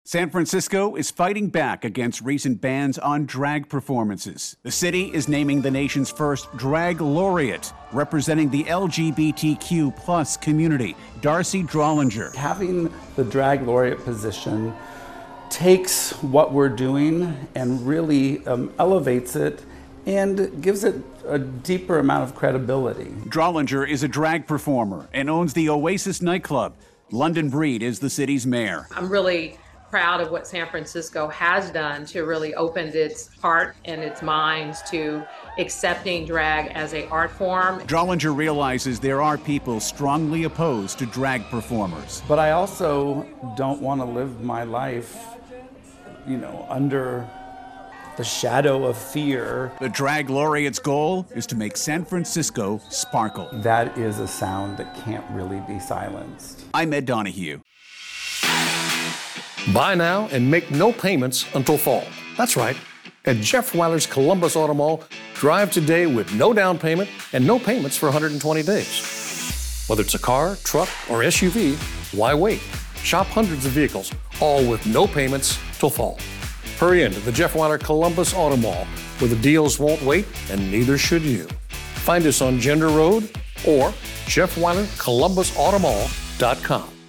San Francisco is fighting back against recent bans on drag performances. The city is naming the nation's first drag laureate, representing the LGBTQ plus community, Darcy Drollinger. Having the drag laureate position takes what we're doing and really elevates it and gives it a deeper amount of credibility. Drollinger is a drag performer and owns the Oasis nightclub. London Breed is the city's mayor. I'm really proud of what San Francisco has done to really open its heart and its minds to accepting drag as an art form. Drollinger realizes there are people strongly opposed to drag performers. But I also don't want to live my life, under the shadow of fear. The drag laureate's goal is to make San Francisco sparkle. That is a sound that can't really be silenced. I'm Ed Donahue. Buy now and make no payments until fall. That's right. At Jeff Weiler's Columbus Auto Mall, drive today with no down payment and no payments for 120 days. Whether it's a car, truck, or SUV, why wait? Shop hundreds of vehicles, all with no payments till fall. Hurry into the Jeff Weiler Columbus Auto Mall, where the deals won't wait and neither should you. Find us on Gender Road or JeffWeilerColumbusAutomall.com.